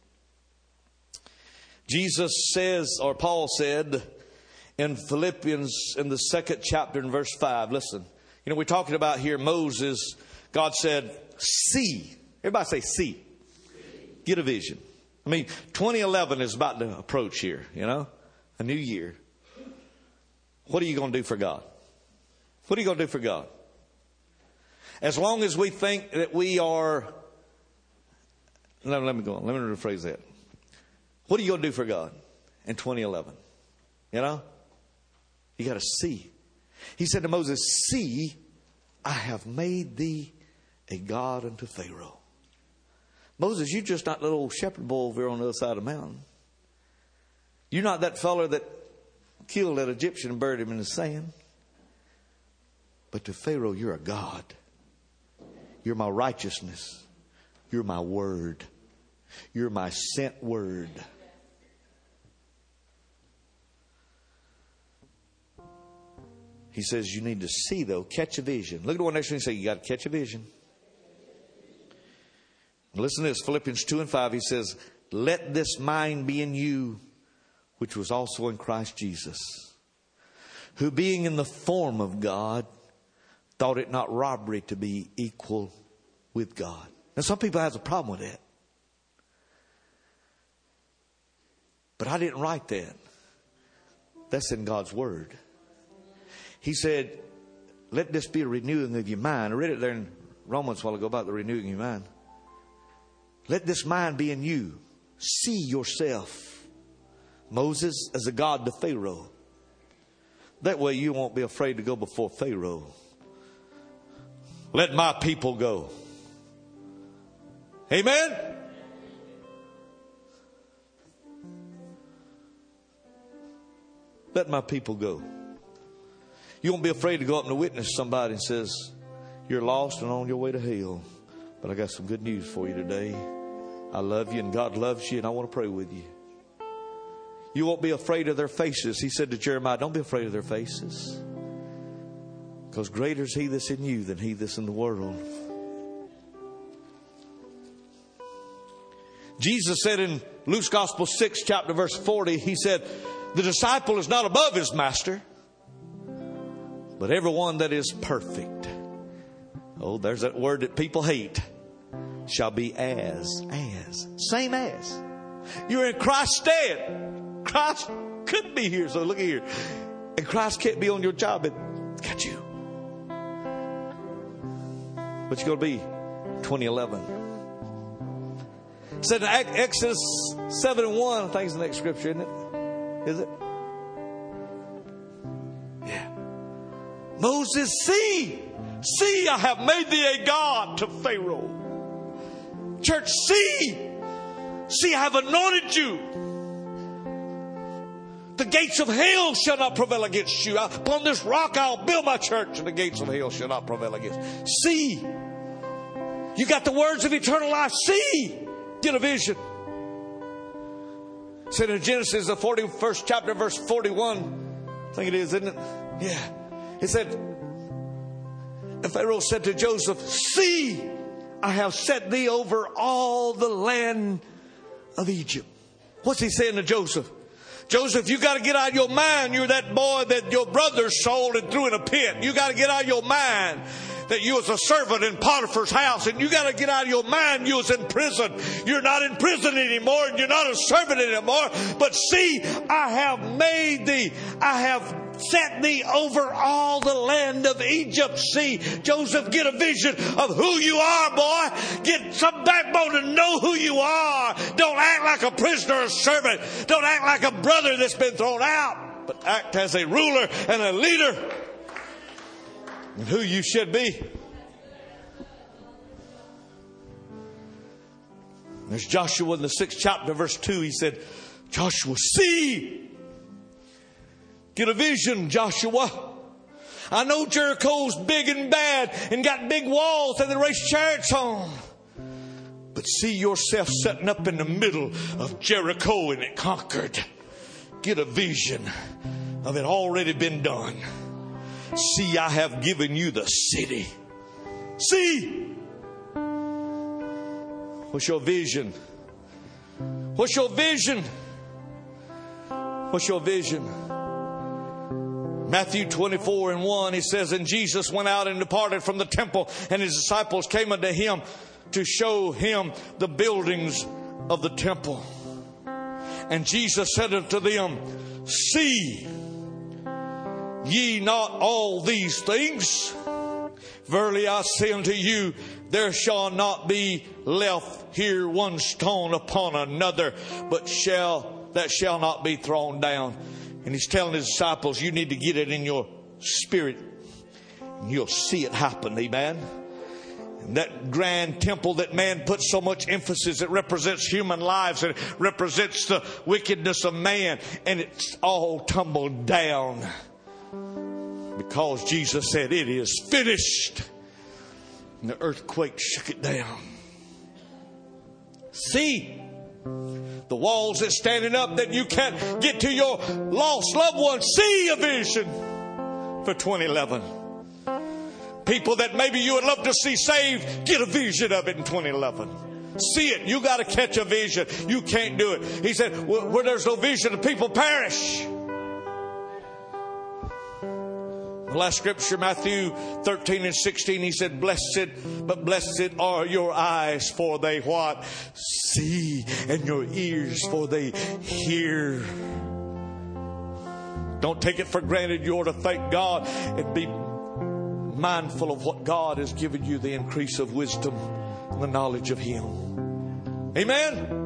Jesus says, or Paul said in Philippians in the second chapter in verse five, listen, you know, we're talking about here Moses. God said, see. Everybody say see. Get a vision. I mean, twenty eleven is about to approach here, you know, a new year. What are you going to do for God? What are you going to do for God? As long as we think that we are, let, let me go on. Let me rephrase that. What are you going to do for God in twenty eleven? You know, you got to see. He said to Moses, see, I have made thee a God unto Pharaoh. Moses, you're just not that little shepherd boy over on the other side of the mountain. You're not that fella that killed that Egyptian and buried him in the sand. But to Pharaoh, you're a God. You're my righteousness. You're my word. You're my sent word. He says you need to see, though, catch a vision. Look at the one next to you and say, you got to catch a vision. Listen to this, Philippians two and five. He says, let this mind be in you, which was also in Christ Jesus, who being in the form of God, thought it not robbery to be equal with God. Now, some people have a problem with that. But I didn't write that. That's in God's Word. He said, let this be a renewing of your mind. I read it there in Romans a while ago about the renewing of your mind. Let this mind be in you. See yourself, Moses, as a God to Pharaoh. That way you won't be afraid to go before Pharaoh. Let my people go. Amen? Let my people go. You won't be afraid to go up and witness somebody and says, you're lost and on your way to hell. But I got some good news for you today. I love you and God loves you and I want to pray with you. You won't be afraid of their faces. He said to Jeremiah, don't be afraid of their faces. Because greater is he that's in you than he that's in the world. Jesus said in Luke's Gospel six, chapter verse forty, he said, the disciple is not above his master, but everyone that is perfect. Oh, there's that word that people hate. Shall be as, as, same as. You're in Christ's stead. Christ couldn't be here. So look at here. And Christ can't be on your job. It got you. But you're going to be twenty eleven. It said in Exodus seven and one, I think it's the next scripture, isn't it? Is it? Yeah. Moses, see, see, I have made thee a God to Pharaoh. Church, see, see, I have anointed you. The gates of hell shall not prevail against you. Upon this rock I'll build my church, and the gates of hell shall not prevail against you. See, you got the words of eternal life. See, get a vision. It said in Genesis, the forty-first chapter, verse forty-one. I think it is, isn't it? Yeah. It said, and Pharaoh said to Joseph, see, I have set thee over all the land of Egypt. What's he saying to Joseph? Joseph, you got to get out of your mind. You're that boy that your brother sold and threw in a pit. You got to get out of your mind that you was a servant in Potiphar's house. And you got to get out of your mind you was in prison. You're not in prison anymore, and you're not a servant anymore. But see, I have made thee, I have set thee over all the land of Egypt. See, Joseph, get a vision of who you are, boy. Get some backbone to know who you are. Don't act like a prisoner or servant. Don't act like a brother that's been thrown out, but act as a ruler and a leader and who you should be. There's Joshua in the sixth chapter, verse two. He said, Joshua, see, get a vision, Joshua. I know Jericho's big and bad and got big walls that they race chariots on. But see yourself sitting up in the middle of Jericho and it conquered. Get a vision of it already been done. See, I have given you the city. See. What's your vision? What's your vision? What's your vision? Matthew twenty-four and one, he says, and Jesus went out and departed from the temple, and his disciples came unto him to show him the buildings of the temple. And Jesus said unto them, see ye not all these things? Verily I say unto you, there shall not be left here one stone upon another, but shall that shall not be thrown down. And he's telling his disciples, you need to get it in your spirit, and you'll see it happen. Amen. And that grand temple that man puts so much emphasis, it represents human lives, and it represents the wickedness of man, and it's all tumbled down because Jesus said it is finished, and the earthquake shook it down. See, the walls that's standing up that you can't get to your lost loved one. See a vision for twenty eleven. People that maybe you would love to see saved, get a vision of it in twenty eleven. See it. You got to catch a vision. You can't do it. He said, where there's no vision, the people perish. The last scripture, Matthew thirteen and sixteen, he said, blessed, but blessed are your eyes, for they what? See, and your ears, for they hear. Don't take it for granted. You ought to thank God and be mindful of what God has given you, the increase of wisdom and the knowledge of Him. Amen.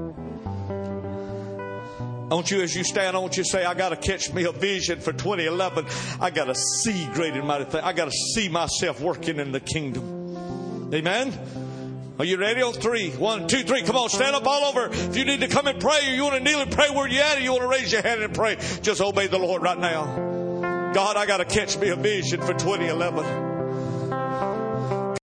I want you, as you stand, I want you to say, I got to catch me a vision for twenty eleven. I got to see great and mighty things. I got to see myself working in the kingdom. Amen. Are you ready? On three. One, two, three. Come on, stand up all over. If you need to come and pray, or you want to kneel and pray where you're at, or you want to raise your hand and pray, just obey the Lord right now. God, I got to catch me a vision for twenty eleven.